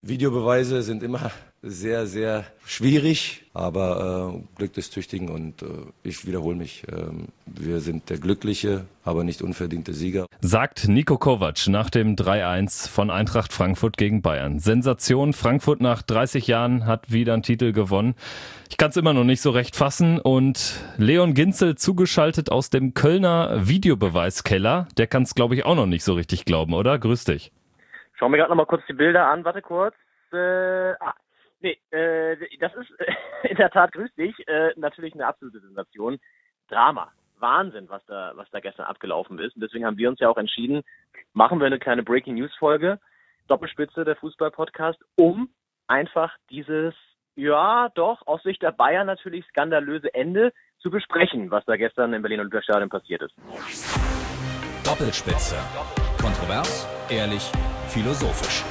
Videobeweise sind immer sehr, sehr schwierig, aber Glück des Tüchtigen und ich wiederhole mich. Wir sind der glückliche, aber nicht unverdiente Sieger. Sagt Niko Kovac nach dem 3-1 von Eintracht Frankfurt gegen Bayern. Sensation, Frankfurt nach 30 Jahren hat wieder einen Titel gewonnen. Ich kann es immer noch nicht so recht fassen und Leon Ginzel zugeschaltet aus dem Kölner Videobeweiskeller, der kann es glaube ich auch noch nicht so richtig glauben, oder? Grüß dich. Schauen wir gerade noch mal kurz die Bilder an. Warte kurz. Das ist in der Tat, grüß dich, natürlich eine absolute Sensation. Drama. Wahnsinn, was da gestern abgelaufen ist. Und deswegen haben wir uns ja auch entschieden, machen wir eine kleine Breaking News Folge, Doppelspitze der Fußball-Podcast, um einfach dieses, ja doch, aus Sicht der Bayern natürlich skandalöse Ende zu besprechen, was da gestern im Berliner Olympiastadion passiert ist. Doppelspitze. Kontrovers, ehrlich, philosophisch.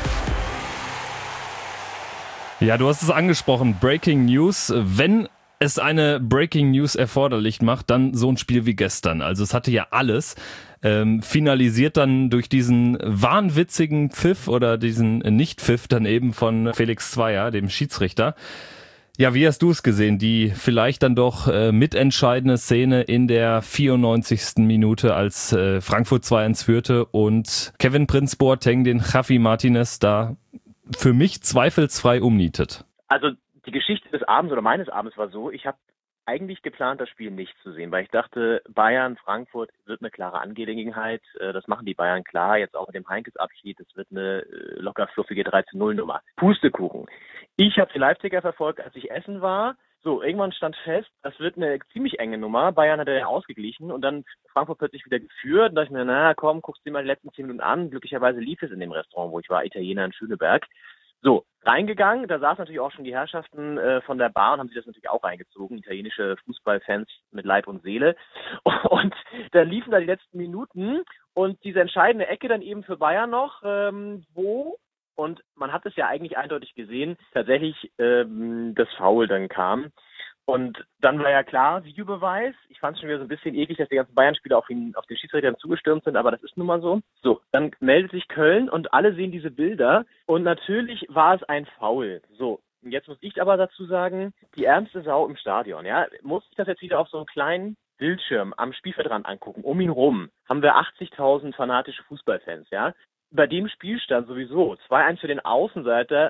Ja, du hast es angesprochen, Breaking News. Wenn es eine Breaking News erforderlich macht, dann so ein Spiel wie gestern. Also es hatte ja alles. Finalisiert dann durch diesen wahnwitzigen Pfiff oder diesen Nicht-Pfiff dann eben von Felix Zweier, dem Schiedsrichter. Ja, wie hast du es gesehen? Die vielleicht dann doch mitentscheidende Szene in der 94. Minute, als Frankfurt 2-1 führte und Kevin Prince Boateng den Javi Martinez da für mich zweifelsfrei umnietet. Also die Geschichte des Abends oder meines Abends war so, ich habe eigentlich geplant, das Spiel nicht zu sehen, weil ich dachte, Bayern, Frankfurt wird eine klare Angelegenheit. Das machen die Bayern klar, jetzt auch mit dem Heinkes-Abschied. Das wird eine locker fluffige 3-0-Nummer. Pustekuchen. Ich habe die Leipziger verfolgt, als ich essen war. So, irgendwann stand fest, das wird eine ziemlich enge Nummer. Bayern hat ja ausgeglichen und dann Frankfurt plötzlich wieder geführt. Und da dachte ich mir, na komm, guckst dir mal die letzten 10 Minuten an. Glücklicherweise lief es in dem Restaurant, wo ich war, Italiener in Schöneberg. So, reingegangen, da saßen natürlich auch schon die Herrschaften von der Bar und haben sich das natürlich auch reingezogen, italienische Fußballfans mit Leib und Seele. Und dann liefen da die letzten Minuten und diese entscheidende Ecke dann eben für Bayern noch, wo, und man hat es ja eigentlich eindeutig gesehen, tatsächlich das Foul dann kam. Und dann war ja klar, Videobeweis. Ich fand es schon wieder so ein bisschen eklig, dass die ganzen Bayern-Spieler auf den Schiedsrichter zugestürmt sind, aber das ist nun mal so. So, dann meldet sich Köln und alle sehen diese Bilder und natürlich war es ein Foul. So, und jetzt muss ich aber dazu sagen, die ärmste Sau im Stadion, ja, muss ich das jetzt wieder auf so einen kleinen Bildschirm am Spielfeldrand angucken. Um ihn rum haben wir 80.000 fanatische Fußballfans, ja. Bei dem Spielstand sowieso 2-1 für den Außenseiter,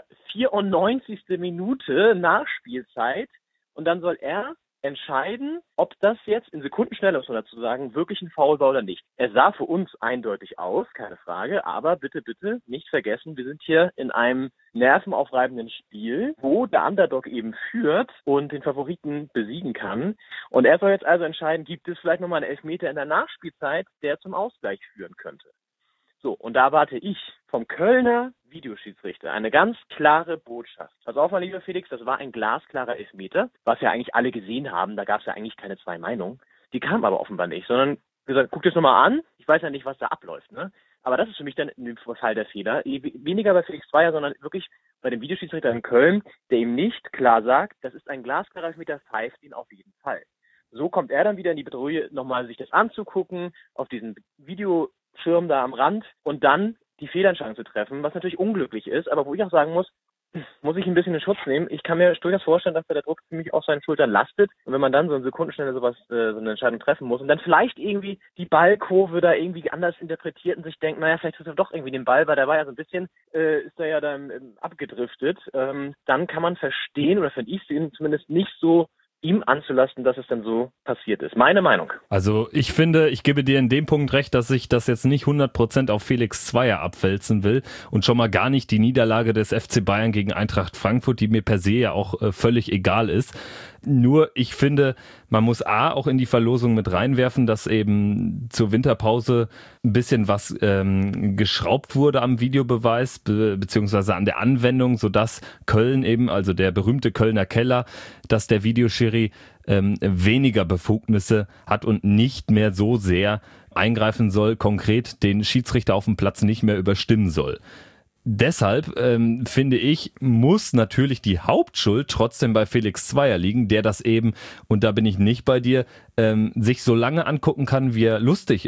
94. Minute Nachspielzeit. Und dann soll er entscheiden, ob das jetzt in Sekundenschnelle, muss man dazu sagen, wirklich ein Foul war oder nicht. Er sah für uns eindeutig aus, keine Frage, aber bitte, bitte nicht vergessen, wir sind hier in einem nervenaufreibenden Spiel, wo der Underdog eben führt und den Favoriten besiegen kann. Und er soll jetzt also entscheiden, gibt es vielleicht nochmal einen Elfmeter in der Nachspielzeit, der zum Ausgleich führen könnte. So, und da erwarte ich vom Kölner Videoschiedsrichter eine ganz klare Botschaft. Pass auf, mein lieber Felix, das war ein glasklarer Elfmeter, was ja eigentlich alle gesehen haben, da gab es ja eigentlich keine zwei Meinungen. Die kamen aber offenbar nicht, sondern gesagt, guck dir das nochmal an, ich weiß ja nicht, was da abläuft, ne? Aber das ist für mich dann in dem Fall der Fehler. Weniger bei Felix Zweier, sondern wirklich bei dem Videoschiedsrichter in Köln, der ihm nicht klar sagt, das ist ein glasklarer Elfmeter, pfeift ihn auf jeden Fall. So kommt er dann wieder in die Bedrohung, nochmal sich das anzugucken, auf diesen Videoschirm da am Rand und dann die Fehlentscheidung zu treffen, was natürlich unglücklich ist, aber wo ich auch sagen muss ich ein bisschen in Schutz nehmen. Ich kann mir durchaus vorstellen, dass da der Druck ziemlich auf seinen Schultern lastet und wenn man dann so in Sekundenschnelle so eine Entscheidung treffen muss und dann vielleicht irgendwie die Ballkurve da irgendwie anders interpretiert und sich denkt, naja, vielleicht trifft er doch irgendwie den Ball, weil der war ja so ein bisschen, ist er ja dann abgedriftet, dann kann man verstehen, oder finde ich es zumindest nicht so ihm anzulasten, dass es dann so passiert ist. Meine Meinung. Also ich finde, ich gebe dir in dem Punkt recht, dass ich das jetzt nicht 100% auf Felix Zweier abwälzen will und schon mal gar nicht die Niederlage des FC Bayern gegen Eintracht Frankfurt, die mir per se ja auch völlig egal ist. Nur ich finde, man muss auch in die Verlosung mit reinwerfen, dass eben zur Winterpause ein bisschen was geschraubt wurde am Videobeweis beziehungsweise an der Anwendung, sodass Köln eben, also der berühmte Kölner Keller, dass der Videoschiri weniger Befugnisse hat und nicht mehr so sehr eingreifen soll, konkret den Schiedsrichter auf dem Platz nicht mehr überstimmen soll. Deshalb, finde ich, muss natürlich die Hauptschuld trotzdem bei Felix Zweier liegen, der das eben, und da bin ich nicht bei dir, sich so lange angucken kann, wie er lustig ist.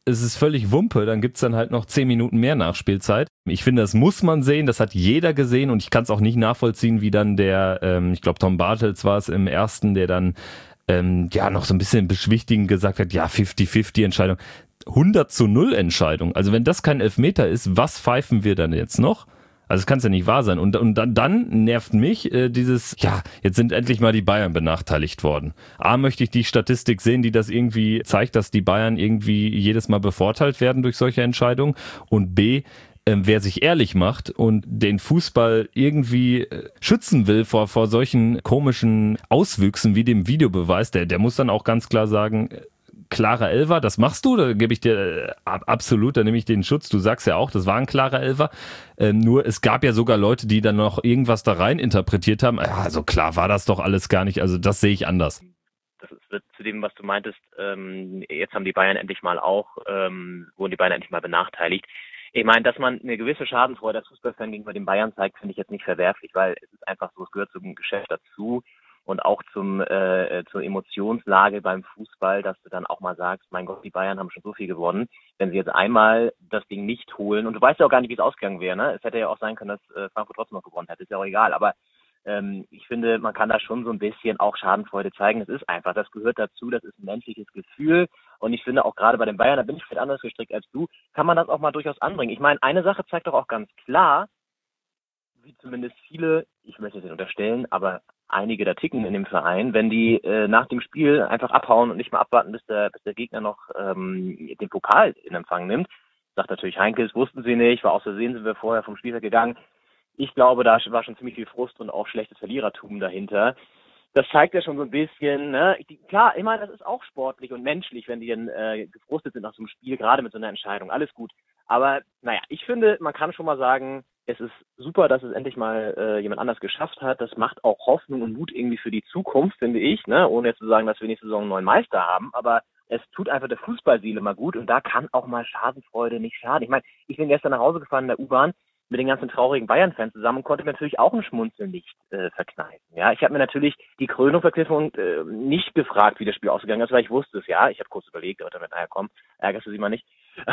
es ist völlig Wumpe, dann gibt's dann halt noch 10 Minuten mehr Nachspielzeit. Ich finde, das muss man sehen, das hat jeder gesehen und ich kann es auch nicht nachvollziehen, wie dann ich glaube Tom Bartels war es im ersten, der dann noch so ein bisschen beschwichtigend gesagt hat, ja 50-50 Entscheidung, 100-0 Entscheidung. Also wenn das kein Elfmeter ist, was pfeifen wir dann jetzt noch? Also das kann es ja nicht wahr sein. Und dann nervt mich jetzt sind endlich mal die Bayern benachteiligt worden. A, möchte ich die Statistik sehen, die das irgendwie zeigt, dass die Bayern irgendwie jedes Mal bevorteilt werden durch solche Entscheidungen. Und B, wer sich ehrlich macht und den Fußball irgendwie schützen will vor solchen komischen Auswüchsen wie dem Videobeweis, der muss dann auch ganz klar sagen, klarer Elfer, das machst du, da gebe ich dir absolut, da nehme ich den Schutz. Du sagst ja auch, das war ein klarer Elfer. Nur es gab ja sogar Leute, die dann noch irgendwas da rein interpretiert haben. Ja, so klar war das doch alles gar nicht. Also das sehe ich anders. Das ist zu dem, was du meintest. Jetzt haben die Bayern endlich mal wurden die Bayern endlich mal benachteiligt. Ich meine, dass man eine gewisse Schadenfreude als Fußballfan gegenüber den Bayern zeigt, finde ich jetzt nicht verwerflich, weil es ist einfach so, es gehört zum Geschäft dazu. Und auch zur Emotionslage beim Fußball, dass du dann auch mal sagst, mein Gott, die Bayern haben schon so viel gewonnen. Wenn sie jetzt einmal das Ding nicht holen, und du weißt ja auch gar nicht, wie es ausgegangen wäre, ne? Es hätte ja auch sein können, dass Frankfurt trotzdem noch gewonnen hätte, ist ja auch egal. Aber ich finde, man kann da schon so ein bisschen auch Schadenfreude zeigen. Es ist einfach, das gehört dazu, das ist ein menschliches Gefühl. Und ich finde auch gerade bei den Bayern, da bin ich vielleicht anders gestrickt als du, kann man das auch mal durchaus anbringen. Ich meine, eine Sache zeigt doch auch ganz klar, wie zumindest viele, ich möchte es nicht unterstellen, aber einige da ticken in dem Verein, wenn die nach dem Spiel einfach abhauen und nicht mal abwarten, bis der Gegner noch den Pokal in Empfang nimmt. Sagt natürlich Heinkes, wussten sie nicht, war aus Versehen, sind wir vorher vom Spielfeld gegangen. Ich glaube, da war schon ziemlich viel Frust und auch schlechtes Verlierertum dahinter. Das zeigt ja schon so ein bisschen, ne? Klar, ich meine, das ist auch sportlich und menschlich, wenn die dann gefrustet sind nach so einem Spiel, gerade mit so einer Entscheidung, alles gut. Aber naja, ich finde, man kann schon mal sagen, es ist super, dass es endlich mal jemand anders geschafft hat. Das macht auch Hoffnung und Mut irgendwie für die Zukunft, finde ich, ne? Ohne jetzt zu sagen, dass wir nächste Saison einen neuen Meister haben, aber es tut einfach der Fußballseele mal gut und da kann auch mal Schadenfreude nicht schaden. Ich meine, ich bin gestern nach Hause gefahren in der U-Bahn mit den ganzen traurigen Bayern-Fans zusammen und konnte mir natürlich auch ein Schmunzeln nicht verkneifen. Ja, ich habe mir natürlich die Krönung verkniffen und nicht gefragt, wie das Spiel ausgegangen ist, weil ich wusste es, ja. Ich habe kurz überlegt, aber damit, naja, komm, ärgerst du sie mal nicht.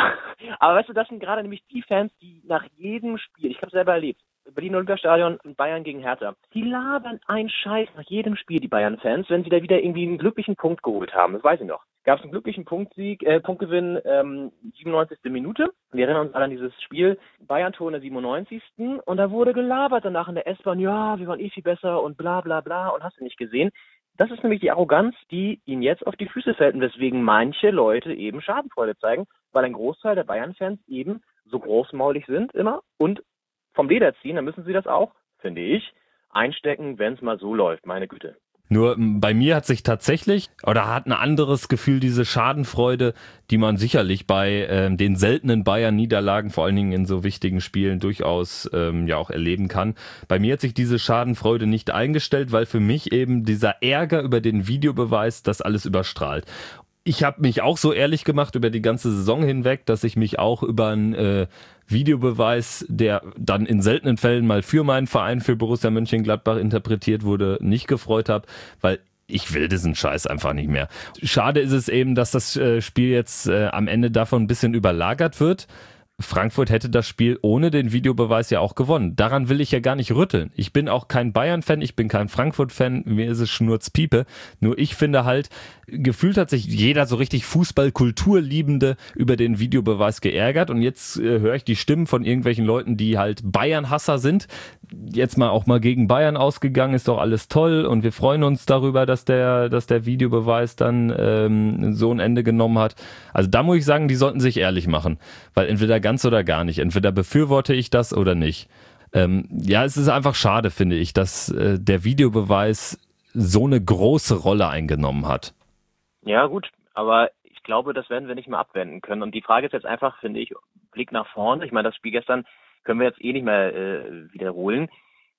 Aber weißt du, das sind gerade nämlich die Fans, die nach jedem Spiel, ich habe es selber erlebt, Berlin Olympiastadion und Bayern gegen Hertha, die labern einen Scheiß nach jedem Spiel, die Bayern-Fans, wenn sie da wieder irgendwie einen glücklichen Punkt geholt haben. Das weiß ich noch. Gab es einen glücklichen Punktgewinn, 97. Minute. Wir erinnern uns alle an dieses Spiel. Bayern-Tor in der 97. Und da wurde gelabert danach in der S-Bahn, ja, wir waren viel besser und bla bla bla und hast du nicht gesehen. Das ist nämlich die Arroganz, die ihnen jetzt auf die Füße fällt und weswegen manche Leute eben Schadenfreude zeigen, weil ein Großteil der Bayern-Fans eben so großmaulig sind immer und vom Leder ziehen, dann müssen sie das auch, finde ich, einstecken, wenn es mal so läuft, meine Güte. Nur bei mir hat sich tatsächlich, oder hat ein anderes Gefühl, diese Schadenfreude, die man sicherlich bei den seltenen Bayern-Niederlagen, vor allen Dingen in so wichtigen Spielen, durchaus auch erleben kann. Bei mir hat sich diese Schadenfreude nicht eingestellt, weil für mich eben dieser Ärger über den Videobeweis das alles überstrahlt. Ich habe mich auch so ehrlich gemacht über die ganze Saison hinweg, dass ich mich auch über einen Videobeweis, der dann in seltenen Fällen mal für meinen Verein, für Borussia Mönchengladbach interpretiert wurde, nicht gefreut habe, weil ich will diesen Scheiß einfach nicht mehr. Schade ist es eben, dass das Spiel jetzt am Ende davon ein bisschen überlagert wird. Frankfurt hätte das Spiel ohne den Videobeweis ja auch gewonnen. Daran will ich ja gar nicht rütteln. Ich bin auch kein Bayern-Fan, ich bin kein Frankfurt-Fan, mir ist es Schnurzpiepe. Nur ich finde halt, gefühlt hat sich jeder so richtig Fußball-Kulturliebende über den Videobeweis geärgert und jetzt höre ich die Stimmen von irgendwelchen Leuten, die halt Bayern-Hasser sind. Jetzt mal auch mal gegen Bayern ausgegangen, ist doch alles toll und wir freuen uns darüber, dass der Videobeweis dann so ein Ende genommen hat. Also da muss ich sagen, die sollten sich ehrlich machen, weil entweder ganz oder gar nicht. Entweder befürworte ich das oder nicht. Es ist einfach schade, finde ich, dass der Videobeweis so eine große Rolle eingenommen hat. Ja gut, aber ich glaube, das werden wir nicht mehr abwenden können. Und die Frage ist jetzt einfach, finde ich, Blick nach vorne. Ich meine, das Spiel gestern können wir jetzt nicht mehr wiederholen.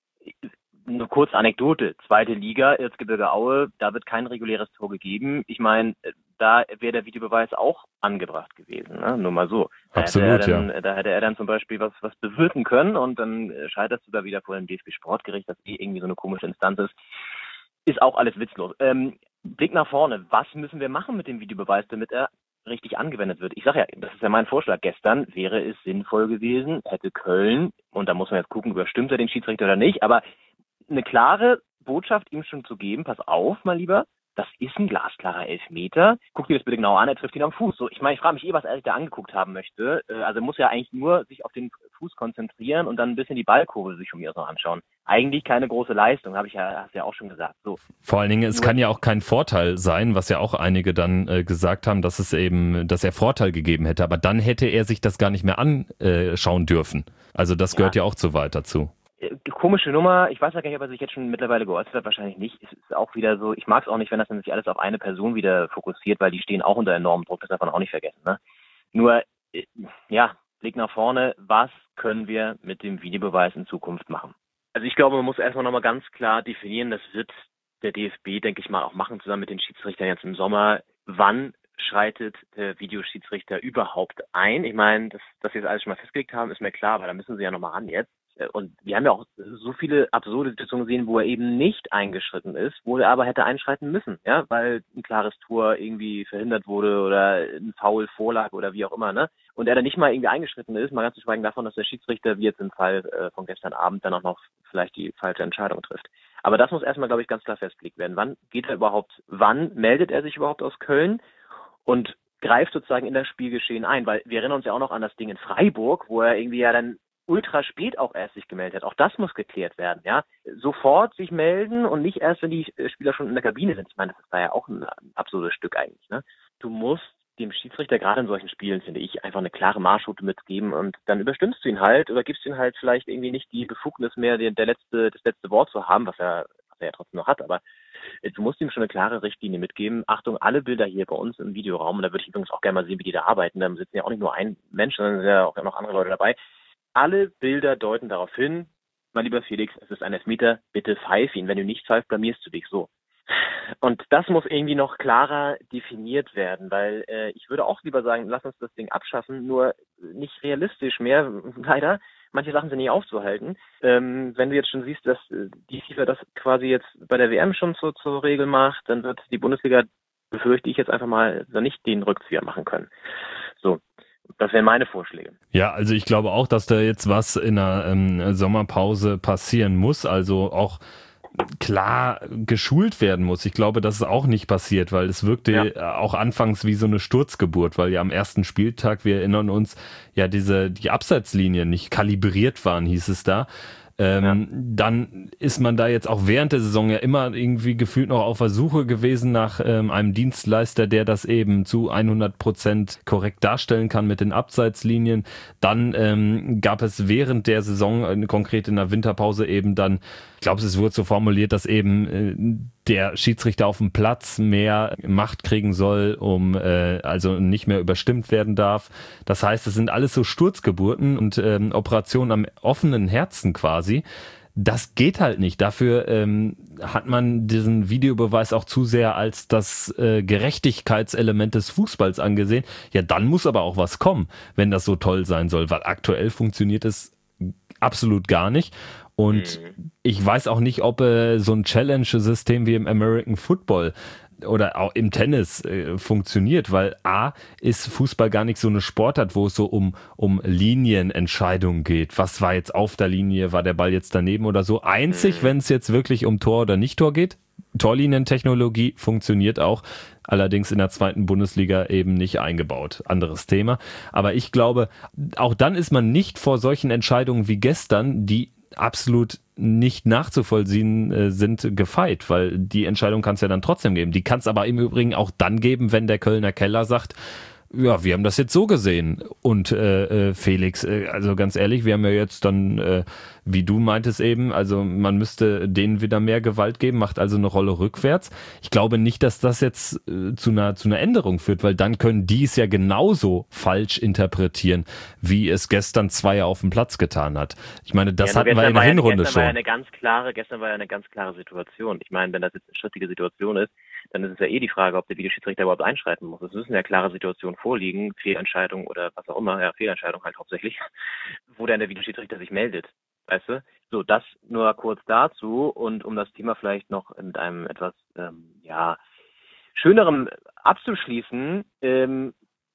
Eine kurze Anekdote. 2. Liga, Erzgebirge Aue, da wird kein reguläres Tor gegeben. Ich meine, da wäre der Videobeweis auch angebracht gewesen, ne? Nur mal so. Absolut, Da hätte er dann zum Beispiel was bewirken können und dann scheiterst du da wieder vor dem DFB-Sportgericht, das irgendwie so eine komische Instanz ist. Ist auch alles witzlos. Blick nach vorne. Was müssen wir machen mit dem Videobeweis, damit er richtig angewendet wird. Ich sage ja, das ist ja mein Vorschlag. Gestern wäre es sinnvoll gewesen, hätte Köln, und da muss man jetzt gucken, überstimmt er den Schiedsrichter oder nicht, aber eine klare Botschaft ihm schon zu geben, pass auf, mein Lieber, das ist ein glasklarer Elfmeter. Guck dir das bitte genau an, er trifft ihn am Fuß. So, ich meine, ich frage mich was er sich da angeguckt haben möchte. Also muss ja eigentlich nur sich auf den Fuß konzentrieren und dann ein bisschen die Ballkurve sich von mir aus noch anschauen. Eigentlich keine große Leistung, hast du ja auch schon gesagt. So. Vor allen Dingen, es kann ja auch kein Vorteil sein, was ja auch einige dann gesagt haben, dass er Vorteil gegeben hätte. Aber dann hätte er sich das gar nicht mehr anschauen dürfen. Also das gehört ja auch zu weit dazu. Komische Nummer. Ich weiß ja gar nicht, ob er sich jetzt schon mittlerweile geäußert hat. Wahrscheinlich nicht. Es ist auch wieder so, ich mag es auch nicht, wenn das dann sich alles auf eine Person wieder fokussiert, weil die stehen auch unter enormem Druck. Das darf man auch nicht vergessen. Ne? Nur, Blick nach vorne. Was können wir mit dem Videobeweis in Zukunft machen? Also ich glaube, man muss erstmal nochmal ganz klar definieren, das wird der DFB, denke ich mal, auch machen, zusammen mit den Schiedsrichtern jetzt im Sommer. Wann schreitet der Videoschiedsrichter überhaupt ein? Ich meine, dass wir das alles schon mal festgelegt haben, ist mir klar, aber da müssen sie ja nochmal ran jetzt. Und wir haben ja auch so viele absurde Situationen gesehen, wo er eben nicht eingeschritten ist, wo er aber hätte einschreiten müssen, ja, weil ein klares Tor irgendwie verhindert wurde oder ein Foul vorlag oder wie auch immer, ne? Und er dann nicht mal irgendwie eingeschritten ist, mal ganz zu schweigen davon, dass der Schiedsrichter, wie jetzt im Fall von gestern Abend, dann auch noch vielleicht die falsche Entscheidung trifft. Aber das muss erstmal, glaube ich, ganz klar festgelegt werden. Wann meldet er sich überhaupt aus Köln und greift sozusagen in das Spielgeschehen ein? Weil wir erinnern uns ja auch noch an das Ding in Freiburg, wo er irgendwie ja dann ultra spät auch erst sich gemeldet hat. Auch das muss geklärt werden, ja. Sofort sich melden und nicht erst, wenn die Spieler schon in der Kabine sind. Ich meine, das ist da ja auch ein absurdes Stück eigentlich, ne? Du musst dem Schiedsrichter gerade in solchen Spielen, finde ich, einfach eine klare Marschroute mitgeben und dann überstimmst du ihn halt oder gibst ihm halt vielleicht irgendwie nicht die Befugnis mehr, das letzte Wort zu haben, was er ja trotzdem noch hat, aber du musst ihm schon eine klare Richtlinie mitgeben. Achtung, alle Bilder hier bei uns im Videoraum, und da würde ich übrigens auch gerne mal sehen, wie die da arbeiten, da sitzen ja auch nicht nur ein Mensch, sondern sind ja auch noch andere Leute dabei. Alle Bilder deuten darauf hin, mein lieber Felix, es ist ein Elfmeter, bitte pfeif ihn. Wenn du nicht pfeifst, blamierst du dich so. Und das muss irgendwie noch klarer definiert werden, weil ich würde auch lieber sagen, lass uns das Ding abschaffen, nur nicht realistisch mehr, leider. Manche Sachen sind nicht aufzuhalten. Wenn du jetzt schon siehst, dass die FIFA das quasi jetzt bei der WM schon zur Regel macht, dann wird die Bundesliga, befürchte ich jetzt einfach mal, nicht den Rückzieher machen können. So. Das wären meine Vorschläge. Ja, also ich glaube auch, dass da jetzt was in der Sommerpause passieren muss, also auch klar geschult werden muss. Ich glaube, das ist auch nicht passiert, weil es wirkte auch anfangs wie so eine Sturzgeburt, weil ja am ersten Spieltag, wir erinnern uns, ja die Abseitslinien nicht kalibriert waren, hieß es da. Dann ist man da jetzt auch während der Saison ja immer irgendwie gefühlt noch auf der Suche gewesen nach einem Dienstleister, der das eben zu 100% korrekt darstellen kann mit den Abseitslinien. Dann gab es während der Saison, konkret in der Winterpause eben dann, ich glaube, es wurde so formuliert, dass eben der Schiedsrichter auf dem Platz mehr Macht kriegen soll, also nicht mehr überstimmt werden darf. Das heißt, es sind alles so Sturzgeburten und Operationen am offenen Herzen quasi. Das geht halt nicht. Dafür hat man diesen Videobeweis auch zu sehr als das Gerechtigkeitselement des Fußballs angesehen. Ja, dann muss aber auch was kommen, wenn das so toll sein soll, weil aktuell funktioniert es absolut gar nicht. Und ich weiß auch nicht, ob so ein Challenge-System wie im American Football oder auch im Tennis funktioniert, weil A, ist Fußball gar nicht so eine Sportart, wo es so um Linienentscheidungen geht. Was war jetzt auf der Linie? War der Ball jetzt daneben oder so? Einzig, wenn es jetzt wirklich um Tor oder Nicht-Tor geht. Torlinientechnologie funktioniert auch, allerdings in der zweiten Bundesliga eben nicht eingebaut. Anderes Thema. Aber ich glaube, auch dann ist man nicht vor solchen Entscheidungen wie gestern, die absolut nicht nachzuvollziehen sind, gefeit, weil die Entscheidung kann es ja dann trotzdem geben. Die kann es aber im Übrigen auch dann geben, wenn der Kölner Keller sagt, ja, wir haben das jetzt so gesehen. Und Felix, also ganz ehrlich, wir haben ja jetzt dann, wie du meintest eben, also man müsste denen wieder mehr Gewalt geben, macht also eine Rolle rückwärts. Ich glaube nicht, dass das jetzt zu einer Änderung führt, weil dann können die es ja genauso falsch interpretieren, wie es gestern Zweier auf dem Platz getan hat. Ich meine, das hatten wir in der Hinrunde schon. Gestern war ja eine ganz klare Situation. Ich meine, wenn das jetzt eine strittige Situation ist, dann ist es ja die Frage, ob der Videoschiedsrichter überhaupt einschreiten muss. Es müssen ja klare Situationen vorliegen, Fehlentscheidung oder was auch immer, ja, Fehlentscheidung halt hauptsächlich, wo dann der Videoschiedsrichter sich meldet, weißt du? So, das nur kurz dazu und um das Thema vielleicht noch mit einem etwas, schönerem abzuschließen,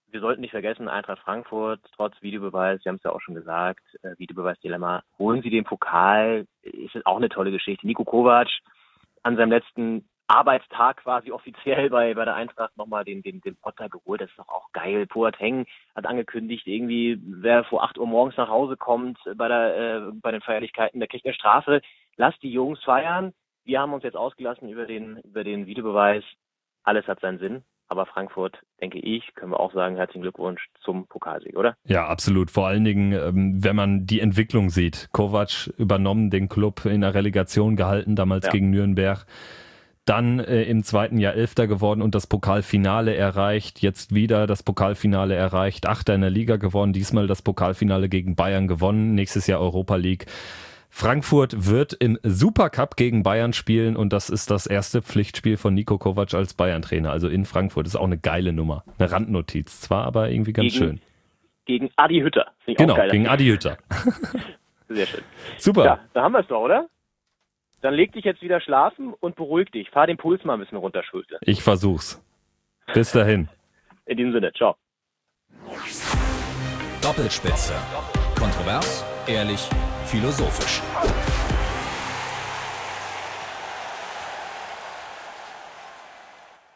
wir sollten nicht vergessen, Eintracht Frankfurt, trotz Videobeweis, Sie haben es ja auch schon gesagt, Videobeweisdilemma, holen Sie den Pokal, ist auch eine tolle Geschichte. Niko Kovac an seinem letzten Arbeitstag quasi offiziell bei der Eintracht nochmal den Potter geholt, das ist doch auch geil. Boateng hat angekündigt, irgendwie, wer vor 8 Uhr morgens nach Hause kommt bei den Feierlichkeiten, der kriegt eine Strafe. Lasst die Jungs feiern. Wir haben uns jetzt ausgelassen über den Videobeweis. Alles hat seinen Sinn. Aber Frankfurt, denke ich, können wir auch sagen, herzlichen Glückwunsch zum Pokalsieg, oder? Ja, absolut. Vor allen Dingen, wenn man die Entwicklung sieht. Kovac übernommen, den Club in der Relegation gehalten, damals gegen Nürnberg. Dann im zweiten Jahr 11. geworden und das Pokalfinale erreicht. Jetzt wieder das Pokalfinale erreicht. 8. in der Liga geworden. Diesmal das Pokalfinale gegen Bayern gewonnen. Nächstes Jahr Europa League. Frankfurt wird im Supercup gegen Bayern spielen und das ist das erste Pflichtspiel von Niko Kovac als Bayern-Trainer. Also in Frankfurt. Das ist auch eine geile Nummer. Eine Randnotiz zwar, aber irgendwie ganz schön. Gegen Adi Hütter. Genau, gegen Adi Hütter. Sehr schön. Super. Ja, da haben wir es doch, oder? Dann leg dich jetzt wieder schlafen und beruhig dich. Fahr den Puls mal ein bisschen runter, Schulte. Ich versuch's. Bis dahin. In diesem Sinne, ciao. Doppelspitze. Kontrovers, ehrlich, philosophisch.